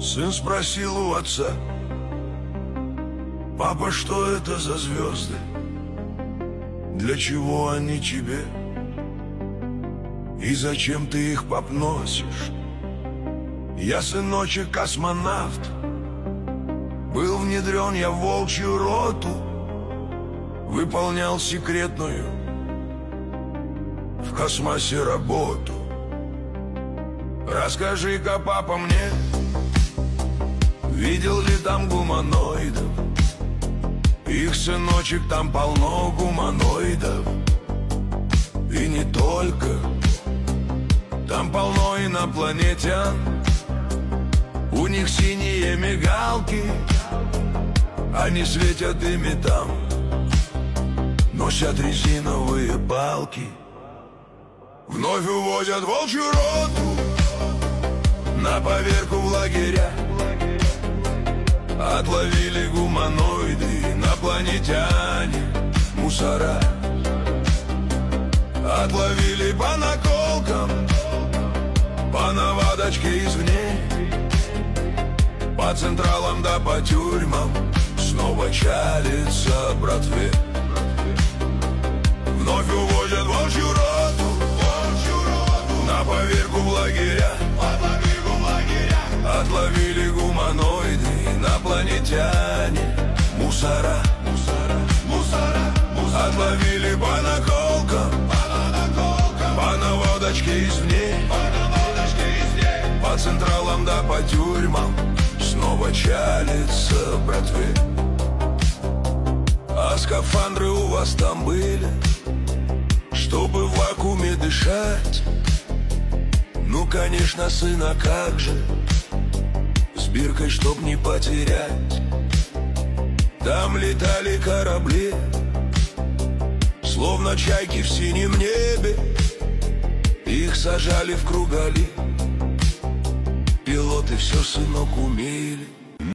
Сын спросил у отца: папа, что это за звезды? Для чего они тебе? И зачем ты их, пап, носишь? Я, сыночек, космонавт. Был внедрен я в волчью роту, выполнял секретную в космосе работу. Расскажи-ка, папа, мне, видел ли там гуманоидов? Их, сыночек, там полно гуманоидов. И не только. Там полно инопланетян. У них синие мигалки, они светят ими там, носят резиновые палки. Вновь увозят волчью роту на поверку в лагеря. Отловили гуманоиды, инопланетяне, мусора. Отловили по наколкам, по наводочке извне. По централам да по тюрьмам снова чалится братве. Вновь увозят волчью роту на поверку в лагеря. Отловили гуманоиды, инопланетяне, мусора. Отловили по наколкам, по наводочке извне. По централам да по тюрьмам снова чалится братве. А скафандры у вас там были, чтобы в вакууме дышать? Ну, конечно, сын, а как же? С биркой, чтоб не потерять. Там летали корабли, словно чайки в синем небе. Их сажали в круgali. Пилоты все, сынок, умели.